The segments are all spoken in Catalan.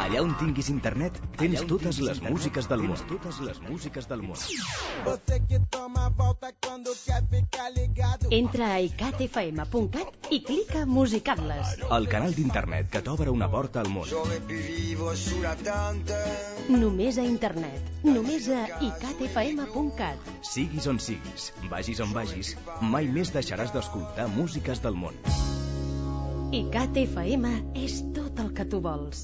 Allà on tinguis internet, tens totes les músiques del món. Entra a icatfm.cat i clica Musicables. El canal d'internet que t'obre una porta al món. Només a internet. Només a icatfm.cat. Siguis on siguis, vagis on vagis, mai més deixaràs d'escoltar músiques del món. icatfm és tot el que tu vols.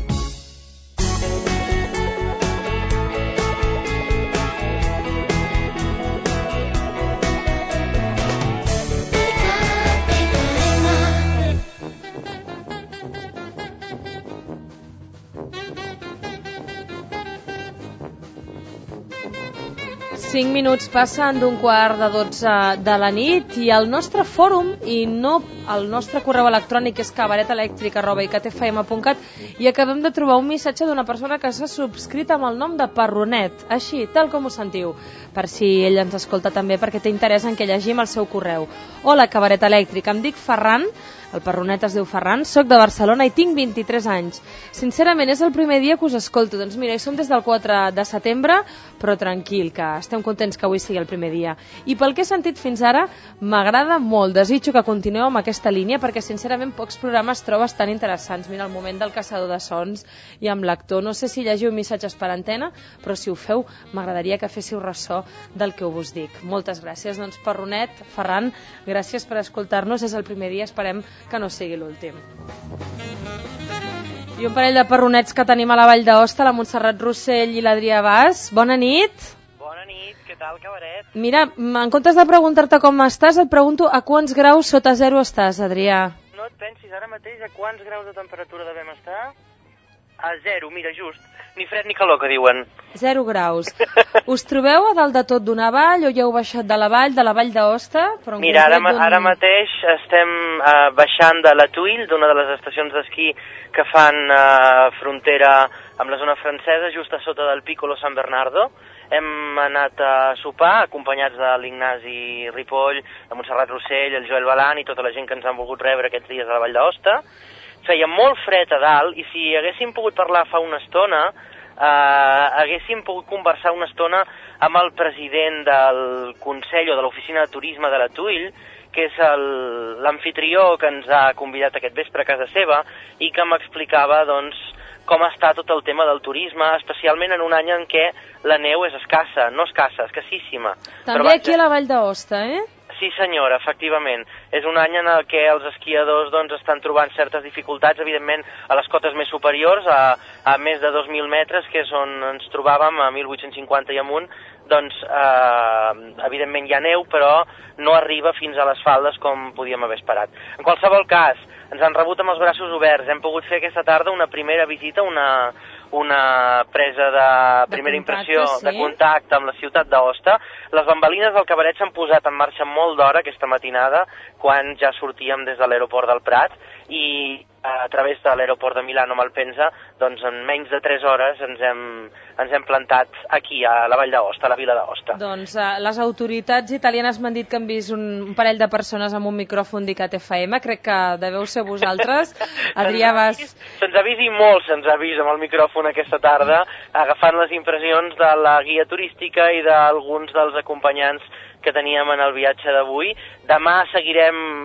Cinc minuts passen d'un quart de 12 de la nit i el nostre fòrum, i no el nostre correu electrònic, és cabaretelèctric@icatfm.cat, i acabem de trobar un missatge d'una persona que s'ha subscrit amb el nom de Parronet, així, tal com ho sentiu, per si ell ens escolta també, perquè té interès en que llegim el seu correu. Hola, Cabaret Elèctric, em dic Ferran, el Parronet es diu Ferran, soc de Barcelona i tinc 23 anys. Sincerament, és el primer dia que us escolto. Doncs mira, hi som des del 4 de setembre, però tranquil, que estem contents que avui sigui el primer dia. I pel que he sentit fins ara, m'agrada molt. Desitjo que continueu amb aquesta línia, perquè sincerament pocs programes trobes tan interessants. Mira, el moment del caçador de sons i amb l'actor. No sé si llegiu missatges per antena, però si ho feu, m'agradaria que féssiu ressò del que us dic. Moltes gràcies. Doncs Parronet, Ferran, gràcies per escoltar-nos. És el primer dia, esperem que no sigui l'últim. I un parell de parronets que tenim a la Vall d'Aosta, la Montserrat Rossell i l'Adrià Bas. Bona nit. Bona nit, què tal, Cabaret? Mira, en comptes de preguntar-te com estàs, et pregunto a quants graus sota zero estàs, Adrià? No et pensis ara mateix a quants graus de temperatura devem estar? A 0, mira, just. Ni fred ni calor, que diuen. 0 graus. Us trobeu a dalt de tot d'una vall o ja heu baixat de la vall d'Aosta? Mira, ara mateix estem baixant de la Tuïl, d'una de les estacions d'esquí que fan frontera amb la zona francesa, just a sota del Piccolo San Bernardo. Hem anat a sopar, acompanyats de l'Ignasi Ripoll, la Montserrat Rossell, el Joel Balan i tota la gent que ens han volgut rebre aquests dies a la Vall d'Aosta. Feia molt fred a dalt i si haguéssim pogut parlar fa una estona, haguéssim pogut conversar una estona amb el president del Consell o de l'Oficina de Turisme de la Tuïl, que és l'amfitrió que ens ha convidat aquest vespre a casa seva i que m'explicava doncs, com està tot el tema del turisme, especialment en un any en què la neu és escassa, no escassa, escassíssima. També aquí a la Vall d'Aosta, eh? Sí senyora, efectivament. És un any en el què els esquiadors doncs, estan trobant certes dificultats, evidentment a les cotes més superiors, a més de 2.000 metres, que és on ens trobàvem, a 1.850 i amunt, doncs evidentment hi ha neu, però no arriba fins a les faldes com podíem haver esperat. En qualsevol cas, ens han rebut amb els braços oberts, hem pogut fer aquesta tarda una primera visita, una presa de primera impressió, sí, de contacte amb la ciutat d'Aosta. Les bambalines del cabaret s'han posat en marxa molt d'hora aquesta matinada, quan ja sortíem des de l'aeroport del Prat, i a través de l'aeroport de Milano Malpensa, doncs en menys de 3 hores ens hem plantat aquí, a la Vall d'Aosta, a la vila d'Aosta. Doncs les autoritats italianes m'han dit que han vist un parell de persones amb un micròfon d'ICAT FM, crec que deveu ser vosaltres. Adrià Bas... Se'ns ha vist i molt se'ns ha vist amb el micròfon aquesta tarda, agafant les impressions de la guia turística i d'alguns dels acompanyants que teníem en el viatge d'avui. Demà seguirem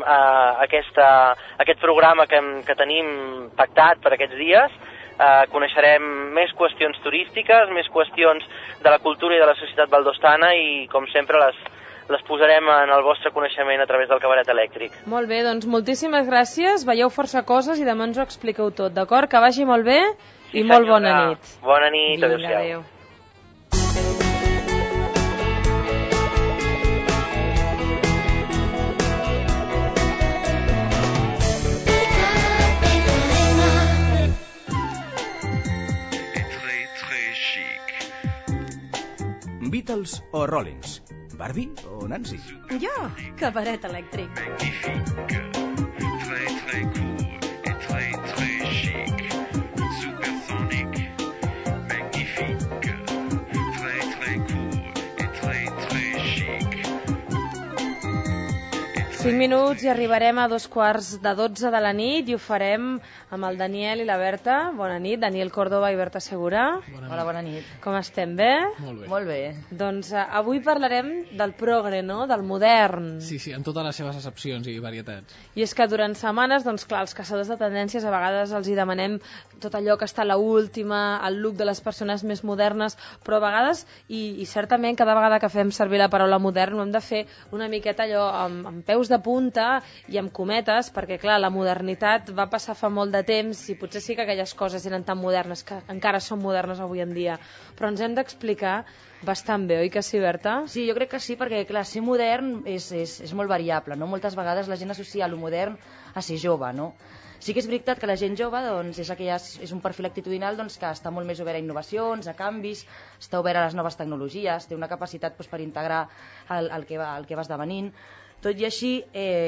aquest programa que tenim pactat per aquests dies. Coneixerem més qüestions turístiques, més qüestions de la cultura i de la societat valdostana i, com sempre, les posarem en el vostre coneixement a través del Cabaret Elèctric. Molt bé, doncs moltíssimes gràcies, veieu força coses i demà ens ho expliqueu tot, d'acord? Que vagi molt bé i molt bona nit. Bona nit, adéu-siau. adéu. Beatles o Rollins? Barbie o Nancy? Jo, Cabaret Elèctric. 5 minuts i arribarem a 11:45 de la nit i ho farem amb el Daniel i la Berta. Bona nit, Daniel Córdoba i Berta Segura. Hola, bona nit. Com estem, bé? Molt bé. Doncs avui parlarem del progre, no?, del modern. Sí, en totes les seves accepcions i varietats. I és que durant setmanes, doncs clar, els caçadors de tendències a vegades els hi demanem tot allò que està a l'última, el look de les persones més modernes, però a vegades, i certament cada vegada que fem servir la paraula modern ho hem de fer una miqueta allò amb peus de punta i amb cometes, perquè clar, la modernitat va passar fa molt de temps i potser sí que aquelles coses eren tan modernes que encara són modernes avui en dia, però ens hem d'explicar bastant bé, oi que sí, Berta? Sí, jo crec que sí, perquè clar, ser modern és molt variable, no? Moltes vegades la gent associa lo modern a ser jove, no? Sí que és veritat que la gent jove doncs, és un perfil actitudinal doncs, que està molt més obert a innovacions, a canvis, està obert a les noves tecnologies, té una capacitat doncs, per integrar el que va esdevenint. Tot i així,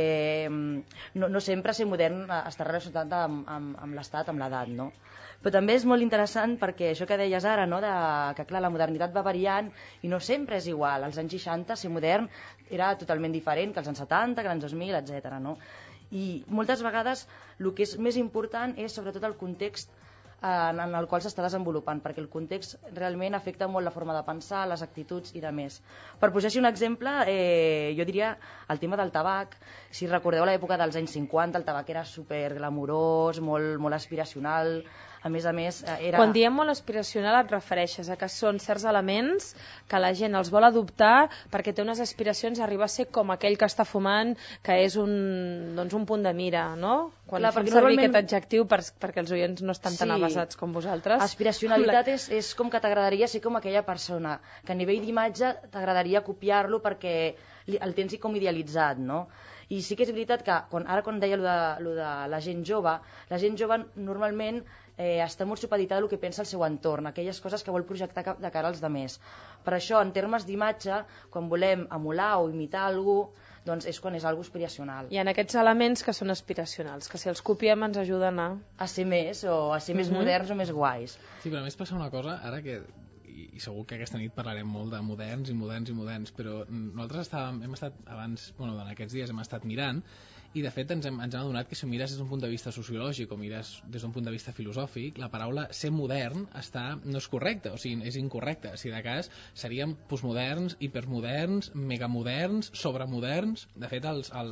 no sempre ser modern està relacionat amb l'estat, amb l'edat, no? Però també és molt interessant perquè això que deies ara, no? Que clar, la modernitat va variant i no sempre és igual. Als anys 60 ser modern era totalment diferent que als anys 70, que als anys 2000, etc. No? I moltes vegades el que és més important és sobretot el context en el qual s'està desenvolupant, perquè el context realment afecta molt la forma de pensar, les actituds i de més. Per posar-hi un exemple, jo diria el tema del tabac. Si recordeu l'època dels anys 50, el tabac era super glamurós, molt aspiracional. A més, era... Quan diem molt aspiracional et refereixes a que són certs elements que la gent els vol adoptar perquè té unes aspiracions a arribar a ser com aquell que està fumant, que és un punt de mira, no? Quan fem servir aquest adjectiu perquè els oients no estan tan avasats com vosaltres. Aspiracionalitat és com que t'agradaria ser com aquella persona, que a nivell d'imatge t'agradaria copiar-lo perquè el tens com idealitzat, no? I sí que és veritat que, quan deia lo de la gent jove normalment està molt supeditada al que pensa el seu entorn, aquelles coses que vol projectar de cara als demés. Per això, en termes d'imatge, quan volem emular o imitar algú, doncs és quan és algo aspiracional. Hi ha aquests elements que són aspiracionals, que si els copiem ens ajuden a ser més, o a ser més moderns o més guais. Sí, però a més passa una cosa, ara que... i segur que aquesta nit parlarem molt de moderns, però nosaltres hem estat abans, en aquests dies hem estat mirant, i de fet ens hem adonat que si ho mires des d'un punt de vista sociològic o mires des d'un punt de vista filosòfic, la paraula ser modern no és correcta, o sigui, és incorrecta. Si de cas seríem postmoderns, hipermoderns, megamoderns, sobremoderns. De fet,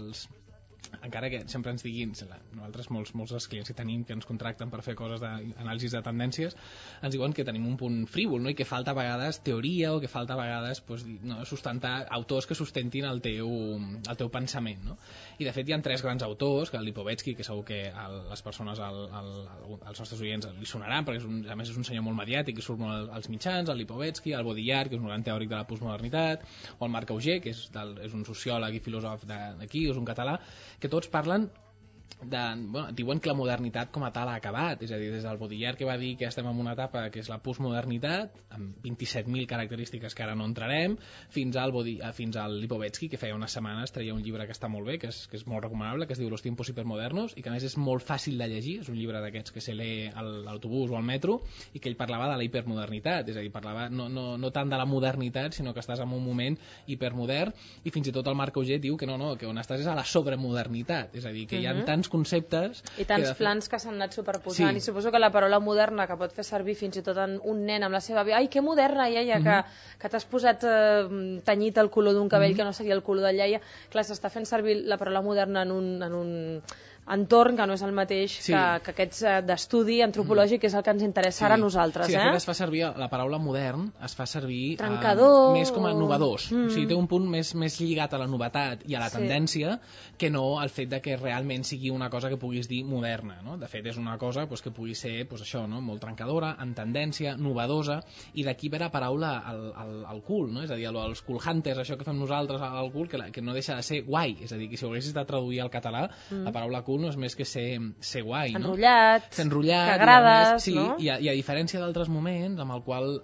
encara que sempre ens diguin, nosaltres molts dels clients que tenim que ens contracten per fer coses d'anàlisis de tendències, ens diuen que tenim un punt frívol, no? I que falta a vegades teoria o que falta a vegades sustentar autors que sustentin el teu pensament, no? I de fet hi ha 3 grans autors, que el Lipovetsky, que segur que les persones, els nostres oients li sonaran, perquè a més és un senyor molt mediàtic i surt molt als mitjans, el Lipovetsky, el Baudrillard, que és un gran teòric de la postmodernitat, o el Marc Augé, que és un sociòleg i filòsof d'aquí, és un català, que tots parlen diuen que la modernitat com a tal ha acabat, és a dir, des del Baudrillard, que va dir que estem en una etapa que és la postmodernitat, amb 27.000 característiques que ara no entrarem, fins al Lipovetsky, que feia unes setmanes treia un llibre que està molt bé, que és molt recomanable, que es diu Los tiempos hipermodernos, i que a més és molt fàcil de llegir, és un llibre d'aquests que se lee a l'autobús o al metro, i que ell parlava de la hipermodernitat, és a dir, parlava no tant de la modernitat, sinó que estàs en un moment hipermodern, i fins i tot el Marc Augé diu que que on estàs és a la sobremodernitat, és a dir, que hi ha tants conceptes... I tants plans que s'han anat superposant, i suposo que la paraula moderna, que pot fer servir fins i tot un nen amb la seva àvia, ai, que moderna, iaia, que t'has posat tenyit el color d'un cabell que no seria el color de iaia, clar, s'està fent servir la paraula moderna en un entorn que no és el mateix que aquests d'estudi antropològic, que és el que ens interessa ara a nosaltres. Sí, de fet es fa servir la paraula modern, es fa servir trencador, més com a innovadors. O sigui, té un punt més lligat a la novetat i a la tendència que no al fet de que realment sigui una cosa que puguis dir moderna, no? De fet, és una cosa que pugui ser això, no? Molt trencadora, en tendència, novedosa, i d'aquí ve la paraula al cool, no? És a dir, els cool hunters, això que fem nosaltres al cool, que no deixa de ser guai, és a dir, que si ho haguessis de traduir al català, la paraula cool no és més que ser guai, no? Enrotllat, que agrades, no? I a diferència d'altres moments amb el qual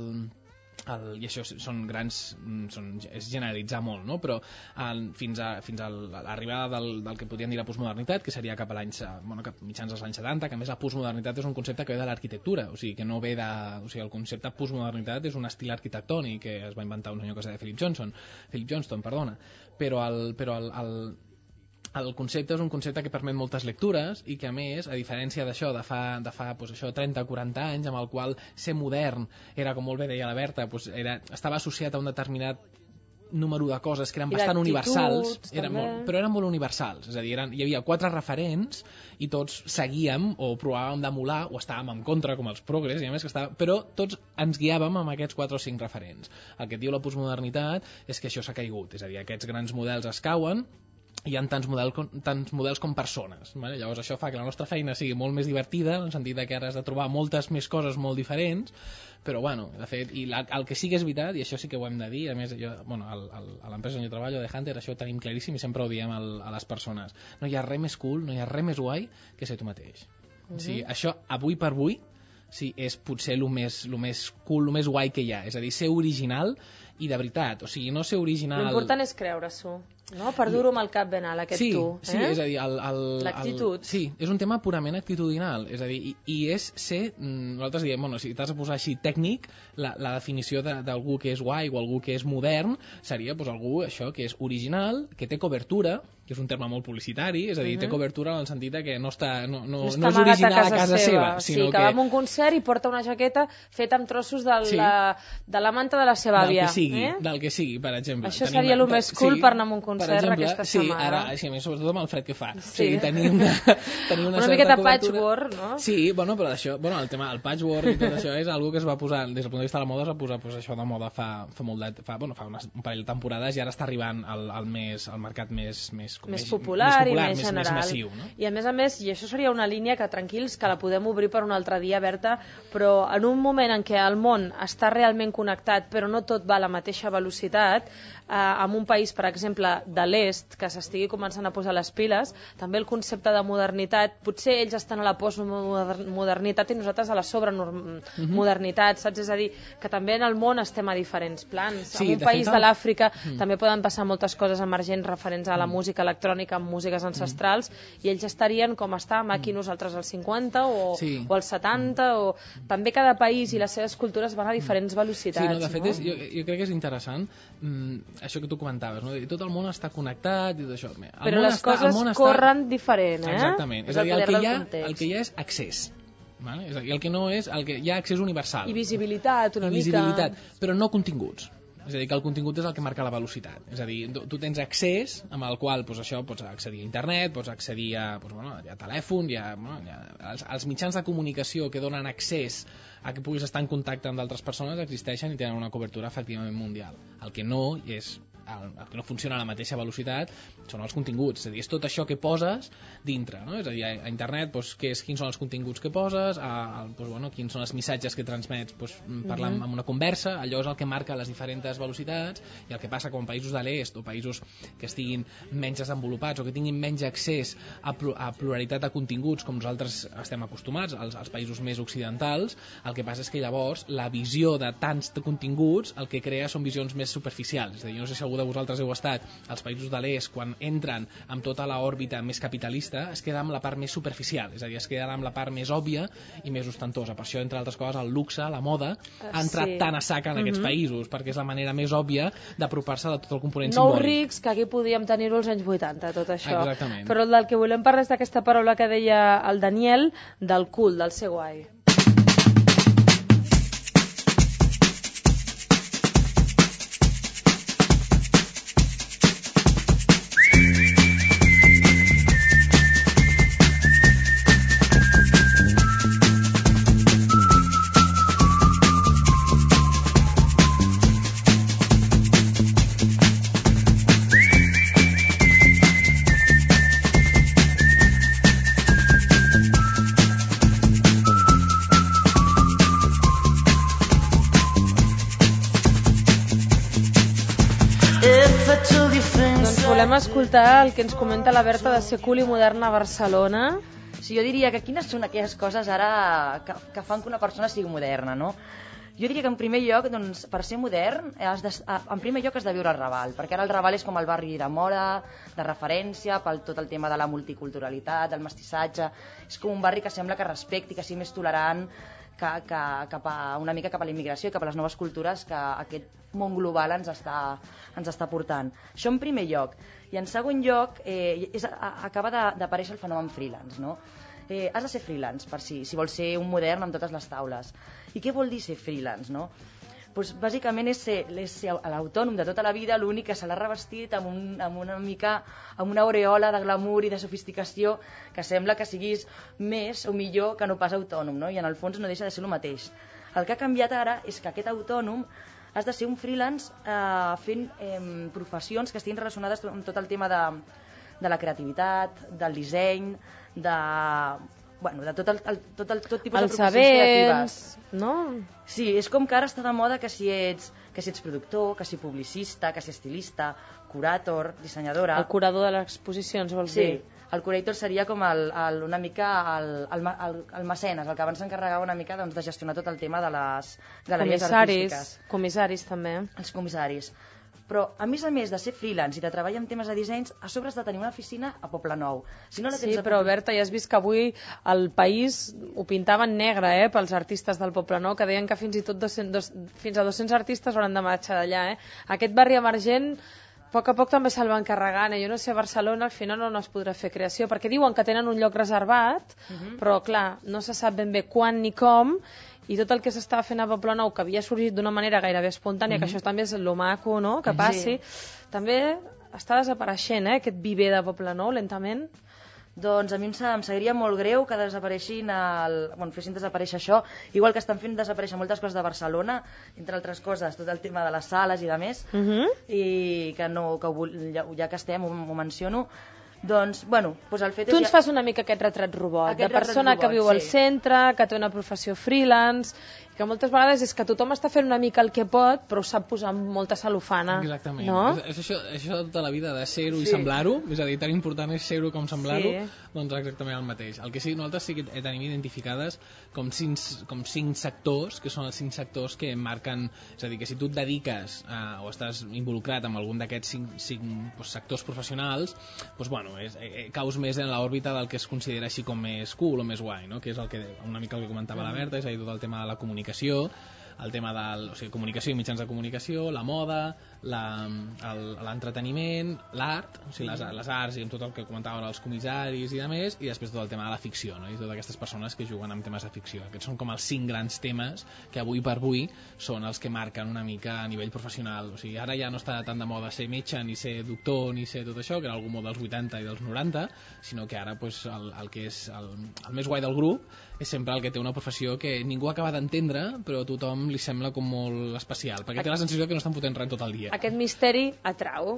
i això és generalitzar molt, no? Però fins a l'arribada del que podríem dir la postmodernitat, que seria cap mitjans dels anys 70, que a més la postmodernitat és un concepte que ve de l'arquitectura, o sigui, que no ve el concepte postmodernitat és un estil arquitectònic que es va inventar un senyor que es deia Philip Johnston, però el concepte és un concepte que permet moltes lectures i que, a més, a diferència d'això, de fa doncs això, 30-40 anys, amb el qual ser modern era, com molt bé deia la Berta, doncs estava associat a un determinat número de coses que eren bastant universals, però eren molt universals, és a dir, hi havia 4 referents i tots seguíem o provàvem d'emular o estàvem en contra, com els progres, i a més però tots ens guiàvem amb aquests 4 o 5 referents. El que et diu la postmodernitat és que això s'ha caigut, és a dir, aquests grans models es cauen, hi ha tants models com persones, vale? Llavors això fa que la nostra feina sigui molt més divertida, en el sentit que ara has de trobar moltes més coses molt diferents, però bueno, de fet, el que sí que és veritat, i això sí que ho hem de dir, a més, a l'empresa on jo treballo, de Hunter, això ho tenim claríssim i sempre ho diem a les persones. No hi ha res més cool, no hi ha res més guai que ser tu mateix. O sigui, això, avui per avui, sí, és potser el més cool, el més guai que hi ha, és a dir, ser original i de veritat, o sigui, no ser original... L'important és creure-s'ho, no? Per dur-ho amb el cap ben alt, aquest tu. Sí, és a dir... L'actitud. Sí, és un tema purament actitudinal, és a dir, i és ser... Nosaltres diem, bueno, si t'has de posar així tècnic, la definició d'algú que és guai o algú que és modern seria doncs, algú, això, que és original, que té cobertura, que és un terme molt publicitari, és a dir, té cobertura en el sentit que no és original a casa seva, sinó que va a un concert i porta una jaqueta feta amb trossos de la manta de la seva àvia. Del que sigui, per exemple. Això seria el més cool per anar a un concert d'aquesta setmana. Sí, sobretot amb el fred que fa. Sí, tenir una miqueta patchwork, no? Sí, bueno, però d'això, el tema del patchwork i tot això és algo que es va posar, des del punt de vista de la moda, es va posar això de moda fa un parell de temporades i ara està arribant al mercat més popular i més general. Més massiu, no? I a més, i això seria una línia que tranquils, que la podem obrir per un altre dia, Berta, però en un moment en què el món està realment connectat, però no tot va a la mateixa velocitat, en un país, per exemple, de l'est, que s'estigui començant a posar les piles, també el concepte de modernitat, potser ells estan a la postmodernitat i nosaltres a la sobremodernitat, saps? És a dir, que també en el món estem a diferents plans. En un país de l'Àfrica també poden passar moltes coses emergents referents a la música electrònica, amb músiques ancestrals, i ells estarien com estàvem aquí nosaltres als 50 o als 70, o també cada país i les seves cultures van a diferents velocitats. Sí, no, de fet, jo crec que és interessant això que tu comentaves, no? Tot el món està connectat i tot això. Però les coses corren diferent, Exactament, és a dir, el que hi ha és accés. Vale? És a dir, el que no és, hi ha accés universal. I visibilitat, una mica. Però no continguts. És a dir, que el contingut és el que marca la velocitat. És a dir, tu tens accés amb el qual pots accedir a internet, pots accedir a telèfon, els mitjans de comunicació que donen accés a que puguis estar en contacte amb d'altres persones existeixen i tenen una cobertura efectivament mundial. El que no funciona a la mateixa velocitat són els continguts, és a dir, és tot això que poses dintre, no? És a dir, a internet quins són els continguts que poses, quins són els missatges que transmets parlant amb una conversa, allò és el que marca les diferents velocitats, i el que passa com països de l'est o països que estiguin menys desenvolupats o que tinguin menys accés a pluralitat de continguts com nosaltres estem acostumats als països més occidentals, el que passa és que llavors la visió de tants de continguts el que crea són visions més superficials. És a dir, no sé si algú de vosaltres heu estat als països de l'est, quan entren amb tota l'òrbita més capitalista, es queda amb la part més superficial, és a dir, es queda amb la part més òbvia i més ostentosa. Per això, entre altres coses, el luxe, la moda, ha entrat tan a sac en aquests països, perquè és la manera més òbvia d'apropar-se de tot el component simbòlic. Nous rics, que aquí podíem tenir-ho als anys 80, tot això. Exactament. Però del que volem parlar és d'aquesta paraula que deia el Daniel, del cool, del ser guai. Volem escoltar el que ens comenta la Berta de ser cool i moderna a Barcelona. Sí, jo diria que quines són aquelles coses ara que fan que una persona sigui moderna, no? Jo diria que en primer lloc, doncs, per ser modern, en primer lloc has de viure al Raval, perquè ara el Raval és com el barri de moda, de referència, per tot el tema de la multiculturalitat, del mestissatge. És com un barri que sembla que respecti, que sigui més tolerant, cap a una mica cap a la immigració, cap a les noves cultures que aquest món global ens està portant. Això en primer lloc. I en segon lloc, acaba d'aparèixer el fenomen freelance, no? Has de ser freelance per si vols ser un modern amb totes les taules. I què vol dir ser freelance, no? Pues, bàsicament és ser l'autònom de tota la vida, l'únic que se l'ha revestit amb una aureola de glamour i de sofisticació que sembla que siguis més o millor que no pas autònom, no? I en el fons no deixa de ser el mateix. El que ha canviat ara és que aquest autònom has de ser un freelance fent professions que estiguin relacionades amb tot el tema de la creativitat, del disseny, de tot tipus de professions creatives. No? Sí, és com que ara està de moda que si ets productor, que si publicista, que si estilista, curator, dissenyadora... El curador de les exposicions, vols dir? Sí, el curator seria com una mica el mecenes, el que abans s'encarregava una mica de gestionar tot el tema de les galeries artístiques. Comissaris també. Els comissaris. Però, a més de ser freelance i de treballar en temes de dissenys, a sobre has de tenir una oficina a Poblenou. Si no la tens però Berta, ja has vist que avui el País ho pintaven negre pels artistes del Poblenou, que deien que fins i tot fins a 200 artistes hauran de marxar d'allà. Aquest barri emergent a poc també se'l van carregant. Jo no sé, a Barcelona al final no es podrà fer creació, perquè diuen que tenen un lloc reservat, però clar, no se sap ben bé quan ni com, i tot el que s'estava fent a Poblenou, que havia sorgit d'una manera gairebé espontània, que això també és el maco, no?, que passi, també està desapareixent, aquest viver de Poblenou, lentament. Doncs a mi em seguiria molt greu que desapareixin fessin desaparèixer això, igual que estan fent desaparèixer moltes coses de Barcelona, entre altres coses, tot el tema de les sales i de més, i que ja que estem, ho menciono. Doncs, el fet és... Tu ens fas una mica aquest retrat robot, de persona que viu al centre, que té una professió freelance, que moltes vegades és que tothom està fent una mica el que pot, però ho sap posar amb molta celofana. Exactament. No? És això tota la vida de ser-ho i semblar-ho, és a dir, tan important és ser-ho com semblar-ho, doncs exactament el mateix. El que sí, nosaltres sí que tenim identificades com 5 sectors, que són els 5 sectors que marquen, és a dir, que si tu et dediques o estàs involucrat en algun d'aquests 5 sectors professionals, doncs, caus més en l'òrbita del que es considera així com més cool o més guai, no? Que és una mica el que comentava la Berta, és a dir, tot el tema de la comunicació, el tema de comunicació i mitjans de comunicació, la moda, l'entreteniment, l'art, o sigui, les arts i amb tot el que comentava ara els comissaris i de més, i després tot el tema de la ficció, no? I totes aquestes persones que juguen amb temes de ficció. Aquests són com els 5 grans temes que avui per avui són els que marquen una mica a nivell professional. O sigui, ara ja no està tan de moda ser metge, ni ser doctor, ni ser tot això, que era algú molt dels 80 i dels 90, sinó que ara pues, el que és el més guai del grup és sempre el que té una professió que ningú acaba d'entendre, però a tothom li sembla com molt especial, perquè té la sensació que no estan fotent res tot el dia. Aquest misteri atrau.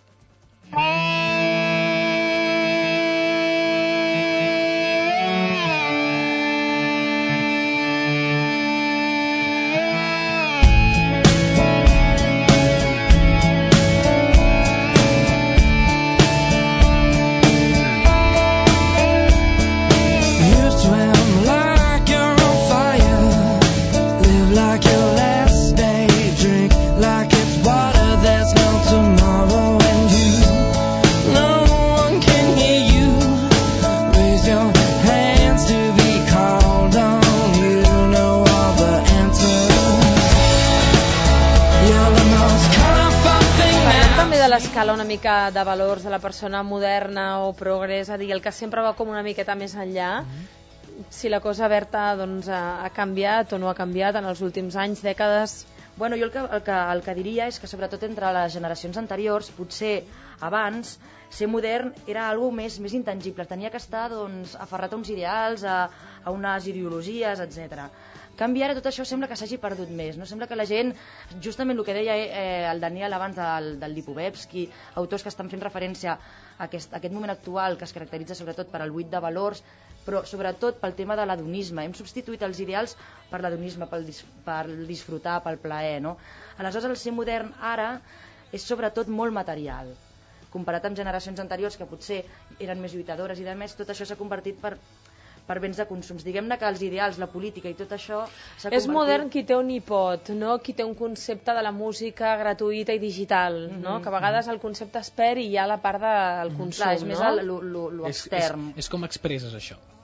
L'escala una mica de valors de la persona moderna o progrés, a dir, el que sempre va com una miqueta més enllà, si la cosa, Berta, doncs, ha canviat o no ha canviat en els últims anys, dècades. Bueno, jo el que diria és que sobretot entre les generacions anteriors, potser abans, ser modern era algo més intangible, tenia que estar doncs, aferrat a uns ideals, a unes ideologies, etc. En canvi, ara tot això sembla que s'hagi perdut més, no? Sembla que la gent, justament el que deia el Daniel abans del Lipovetsky, autors que estan fent referència a aquest moment actual que es caracteritza sobretot per al buit de valors, però sobretot pel tema de l'hedonisme. Hem substituït els ideals per l'hedonisme, per disfrutar, pel plaer, no? Aleshores, el ser modern ara és sobretot molt material. Comparat amb generacions anteriors que potser eren més lluitadores i de més, tot això s'ha convertit per béns de consums. Diguem-ne que els ideals, la política i tot això s'ha convertit... És modern qui té un iPod, no? Qui té un concepte de la música gratuïta i digital, no? Que a vegades el concepte es perd i hi ha la part del consum, clar, és més l'extern. És com expresses això.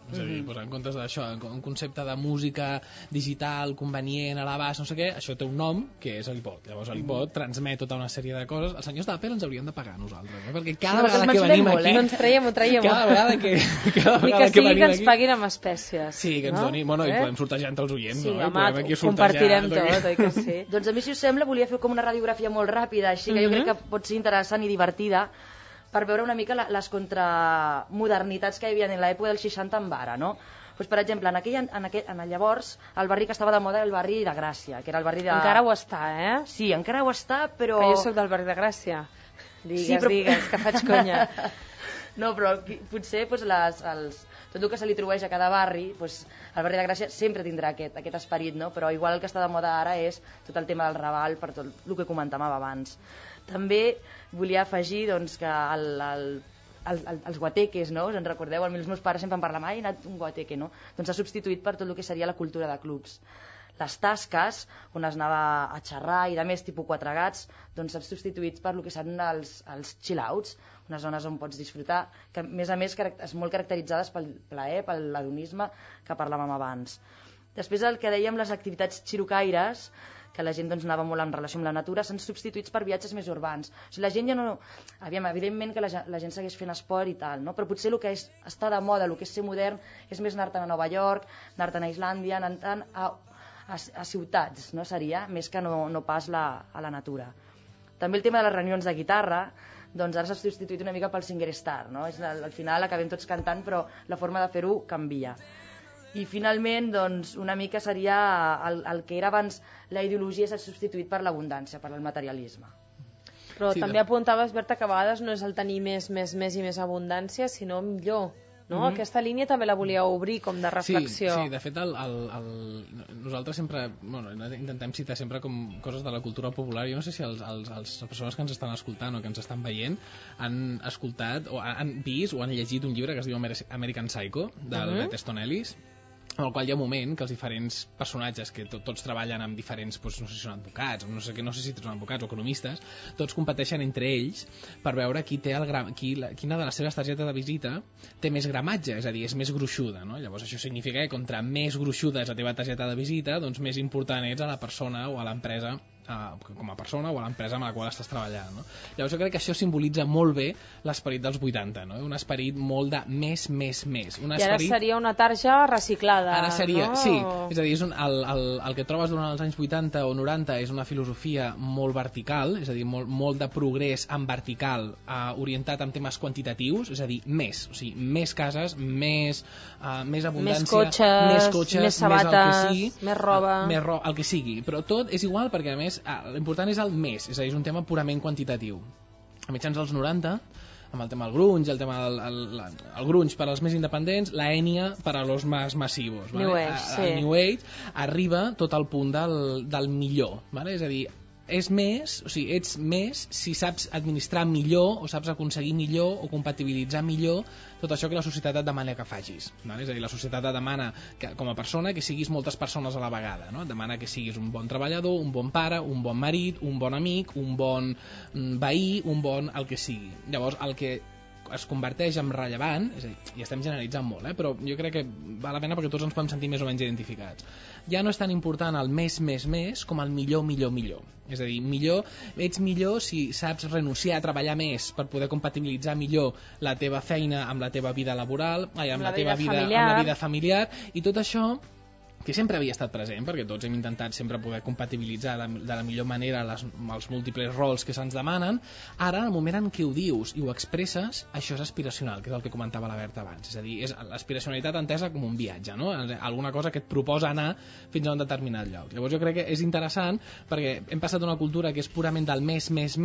És a dir, en comptes d'això, un concepte de música digital, convenient, a l'abast, no sé què, això té un nom, que és l'iPod. Llavors l'iPod transmet tota una sèrie de coses. Els senyors d'Apple ens haurien de pagar a nosaltres, perquè cada vegada que venim aquí... Doncs traiem-ho. Cada vegada que Ni que sigui que ens paguin amb espècies. Sí, que ens donin... Bueno, i podem sortejar entre els oients, sí, no? Sí, home, compartirem tot, oi que sí? Doncs a mi, si us sembla, volia fer com una radiografia molt ràpida, així que jo crec que pot ser interessant i divertida, per veure una mica les contramodernitats que hi havia en l'època dels 60 amb ara, no? Pues, per exemple, en llavors, el barri que estava de moda era el barri de Gràcia, que era el barri de... Encara ho està, eh? Sí, encara ho està, però... Que jo soc del barri de Gràcia. Digues, que faig conya. No, però potser pues, tot el que se li atribueix a cada barri, pues, el barri de Gràcia sempre tindrà aquest esperit, no? Però igual el que està de moda ara és tot el tema del Raval, per tot el que comentàvem abans. També volia afegir doncs, que els guateques, no? Us en recordeu? Els meus pares sempre em parlaven, he anat un guateque, no? Doncs s'ha substituït per tot el que seria la cultura de clubs. Les tasques, on es anava a xerrar i de més tipus quatre gats, doncs s'han substituït per el que seran els chill-outs, unes zones on pots disfrutar, que a més és molt caracteritzades pel plaer, per l'adonisme que parlàvem abans. Després el que dèiem, les activitats xirocaires, que la gent doncs, anava molt en relació amb la natura, s'han substituïts per viatges més urbans. O sigui, la gent ja no... Evidentment que la gent segueix fent esport i tal, no? Però potser el que està de moda, el que és ser modern, és més anar-te'n a Nova York, anar-te'n a Islàndia, anar-te'n a ciutats, no seria? Més que no pas a la natura. També el tema de les reunions de guitarra, doncs ara s'ha substituït una mica pel Singerstar, no? Al final acabem tots cantant, però la forma de fer-ho canvia. I finalment, doncs, una mica seria el que era abans la ideologia s'ha substituït per l'abundància, per el materialisme. Però sí, també apuntaves, Berta, que a vegades no és el tenir més i més abundància, sinó millor. No? Aquesta línia també la volia obrir com de reflexió. Sí, de fet nosaltres sempre intentem citar sempre com coses de la cultura popular. Jo no sé si les persones que ens estan escoltant o que ens estan veient han escoltat o han vist o han llegit un llibre que es diu American Psycho, del Bret Easton Ellis, en el qual hi ha un moment que els diferents personatges que tots treballen amb diferents, doncs, no sé si són advocats, no sé si són advocats o economistes, tots competeixen entre ells per veure quina de les seves targetes de visita té més gramatge, és a dir, és més gruixuda, no? Llavors això significa que contra més gruixuda és la teva targeta de visita, doncs més important ets a la persona o a l'empresa com a persona o a l'empresa amb la qual estàs treballant, no? Llavors jo crec que això simbolitza molt bé l'esperit dels 80, no? Un esperit molt de més. I ara seria una tarja reciclada. Ara seria, no? Sí, és a dir, el que trobes durant els anys 80 o 90 és una filosofia molt vertical, és a dir, molt de progrés en vertical, orientat en temes quantitatius, és a dir, més, o sigui, més cases, més abundància, més cotxes, més sabates, més roba, el que sigui, però tot és igual perquè a més l'important és el més, és a dir, és un tema purament quantitatiu. A mitjans dels 90, amb el tema del grunge, el tema el grunge per als més independents, la ènia per a los más masivos. New Age, sí. El New Age arriba tot al punt del millor, vale? És a dir, és més, o sigui, ets més si saps administrar millor o saps aconseguir millor o compatibilitzar millor tot això que la societat et demana que facis, vale? És a dir, la societat et demana que, com a persona, que siguis moltes persones a la vegada, no? Et demana que siguis un bon treballador, un bon pare, un bon marit, un bon amic, un bon veí, un bon el que sigui. Llavors, el que es converteix en rellevant, és a dir, i estem generalitzant molt, però jo crec que val la pena perquè tots ens podem sentir més o menys identificats. Ja no és tan important el més com el millor. És a dir, ets millor si saps renunciar a treballar més per poder compatibilitzar millor la teva feina amb la teva vida laboral, amb la teva vida familiar, i tot això que sempre havia estat present, perquè tots hem intentat sempre poder compatibilitzar de la millor manera els múltiples rols que se'ns demanen. Ara, en el moment en què ho dius i ho expresses, això és aspiracional, que és el que comentava la Berta abans. És a dir, és l'aspiracionalitat entesa com un viatge, no? Alguna cosa que et proposa anar fins a un determinat lloc. Llavors jo crec que és interessant perquè hem passat d'una cultura que és purament del més,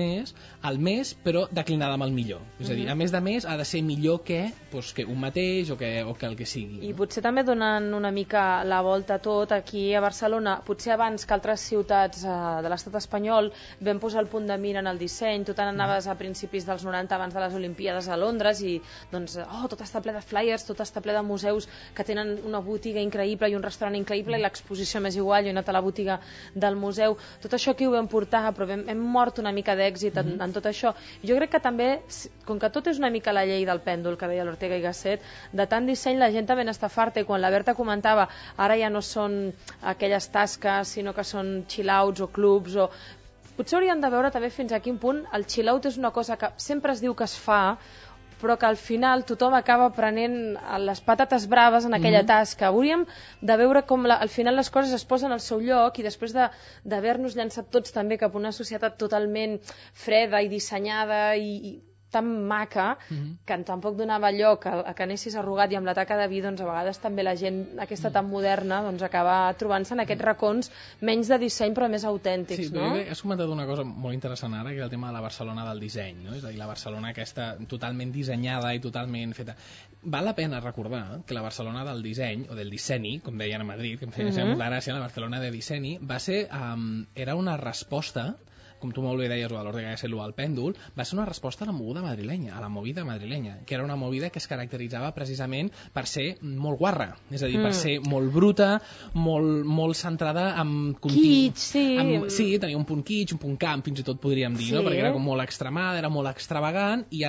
al més, però declinada amb el millor. És a dir, a més de més, ha de ser millor que un mateix o que el que sigui. I potser també donant una mica la volta volta tot, aquí a Barcelona, potser abans que altres ciutats de l'estat espanyol, vam posar el punt de mira en el disseny. Tu te n'anaves a principis dels 90 abans de les Olimpíades a Londres i doncs, tot està ple de flyers, tot està ple de museus que tenen una botiga increïble i un restaurant increïble i l'exposició m'és igual, jo he anat a la botiga del museu. Tot això aquí ho vam portar, però hem mort una mica d'èxit en tot això. Jo crec que també, com que tot és una mica la llei del pèndol que deia l'Ortega i Gasset, de tant disseny la gent també n'està farta, i quan la Berta comentava ara ja no són aquelles tasques sinó que són chill-outs o clubs potser hauríem de veure també fins a quin punt el chill-out és una cosa que sempre es diu que es fa però que al final tothom acaba prenent les patates braves en aquella tasca. Hauríem de veure com al final les coses es posen al seu lloc i després d'haver-nos llançat tots també cap a una societat totalment freda i dissenyada i tan maca que tampoc donava lloc a que anessis arrugat i amb la taca de vi, doncs a vegades també la gent aquesta tan moderna doncs acaba trobant-se en aquests racons menys de disseny però més autèntics, no? Sí, has comentat una cosa molt interessant ara, que és el tema de la Barcelona del disseny, no? És a dir, la Barcelona aquesta totalment dissenyada i totalment feta. Val la pena recordar que la Barcelona del disseny, o del disseny, com deien a Madrid, que em feia molta gràcia, la Barcelona de disseny, va ser, era una resposta, com tu molt bé deies, o a l'Ortega i Gasset, al pèndol, va ser una resposta a la moguda madrilenya, a la movida madrilenya, que era una movida que es caracteritzava precisament per ser molt guarra, és a dir, per ser molt bruta, molt centrada en kitsch, sí. Sí, tenia un punt kitsch, un punt camp, fins i tot podríem dir, no? Perquè era com molt extremada, era molt extravagant, i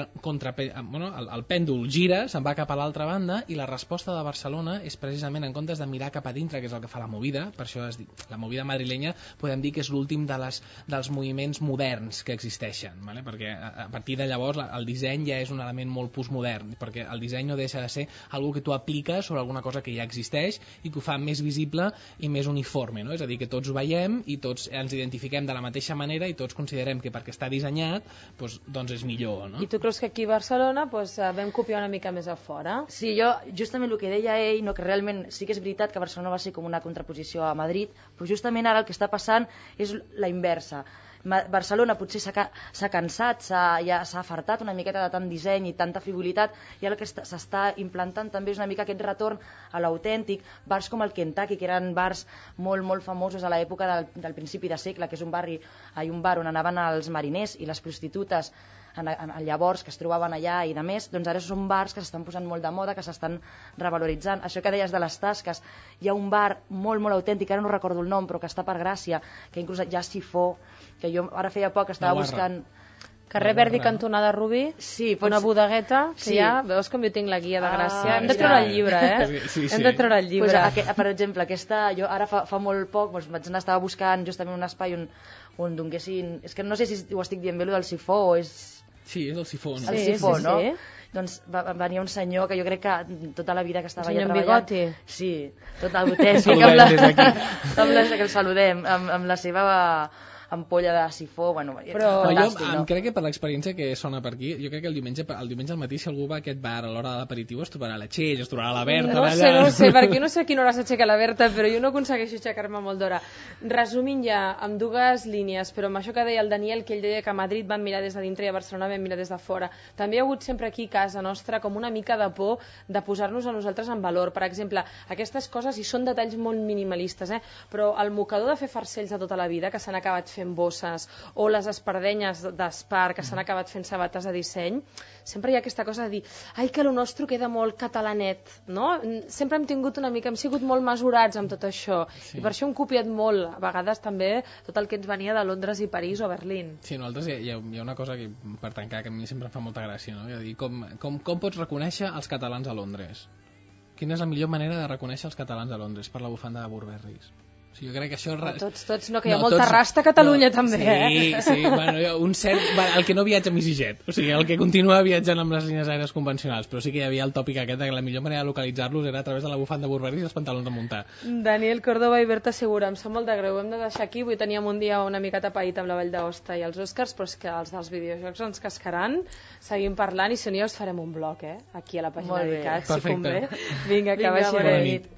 el pèndol gira, se'n va cap a l'altra banda, i la resposta de Barcelona és precisament en comptes de mirar cap a dintre, que és el que fa la movida, per això es diu, la movida madrilenya, podem dir que és l'últim dels moviments moderns que existeixen, ¿vale? Perquè a partir de llavors el disseny ja és un element molt postmodern, perquè el disseny no deixa de ser algo que tu apliques sobre alguna cosa que ja existeix i que ho fa més visible i més uniforme, no? És a dir, que tots ho veiem i tots ens identifiquem de la mateixa manera i tots considerem que perquè està dissenyat doncs és millor, no? I tu creus que aquí a Barcelona vam copiar una mica més a fora? Sí, jo justament el que deia ell, no, que realment sí que és veritat que Barcelona va ser com una contraposició a Madrid, però justament ara el que està passant és la inversa. Barcelona potser s'ha cansat, ja s'ha afartat una miqueta de tant disseny i tanta frivolitat, i ara el que s'està implantant també és una mica aquest retorn a l'autèntic. Bars com el Kentucky, que eren bars molt, molt famosos a l'època del principi de segle, que és un bar on anaven els mariners i les prostitutes llavors que es trobaven allà i de més, doncs ara són bars que s'estan posant molt de moda, que s'estan revaloritzant. Això que deies de les tasques, hi ha un bar molt, molt autèntic, ara no recordo el nom, però que està per Gràcia, que inclús hi ha sifó, que jo ara feia poc estava buscant... Carrer Verdi, cantonada Rubí, una bodegueta, que ja, veus com jo tinc la guia de Gràcia. Hem de treure el llibre, Hem de treure el llibre. Per exemple, aquesta, jo ara fa molt poc estava buscant justament un espai on donguessin... És que no sé si ho estic dient bé, el del sifó, o és... Sí, és el sifó, no? El sifó, no? Doncs venia un senyor que jo crec que tota la vida que estava allà treballant... Bigoti. Sí, tot el botèstic. Que el saludem, amb la seva ampolla de sifó, bueno, però jo crec que per l'experiència que sona per aquí, jo crec que el diumenge al matí, si algú va a aquest bar a l'hora de l'aperitiu, es trobarà la Txell, es trobarà la Berta no sé, perquè no sé a quina hora s'aixeca la Berta, però jo no aconsegueixo aixecar-me molt d'hora. Resumint ja, amb dues línies, però amb això que deia el Daniel, que ell deia que a Madrid van mirar des de dintre i a Barcelona van mirar des de fora, també hi ha hagut sempre aquí a casa nostra com una mica de por de posar-nos a nosaltres en valor. Per exemple, aquestes coses, i són detalls molt minimalistes, però el mocador de fer farcells de tota la vida, que s'han acabat fent bosses, o les espardenyes d'Espar, que s'han acabat fent sabates de disseny, sempre hi ha aquesta cosa de dir, ai, que lo nostre queda molt catalanet, no? Sempre hem tingut una mica, hem sigut molt mesurats amb tot això, i per això hem copiat molt, a vegades també, tot el que ens venia de Londres i París o Berlín. Sí, nosaltres hi ha una cosa que, per tancar, que a mi sempre em fa molta gràcia, no? És a dir, com pots reconèixer els catalans a Londres? Quina és la millor manera de reconèixer els catalans a Londres? Per la bufanda de Burberrys. O sigui, jo crec que això... Tots, no, que hi ha molta rasta a Catalunya també, Sí, bueno, el que no viatja amb EasyJet, o sigui, el que continua viatjant amb les línies aèries convencionals, però sí que hi havia el tòpic aquest que la millor manera de localitzar-los era a través de la bufanda de Burberry i els pantalons de muntar. Daniel Córdoba i Berta Segura, em sap molt de greu, hem de deixar aquí, avui teníem un dia una mica tapaït amb la Vall d'Aosta i els Oscars, però és que els dels videojocs ens cascaran, seguim parlant i si no ja us farem un blog, aquí a la pàgina de ICAT, si convé. Vinga, que vagi bé.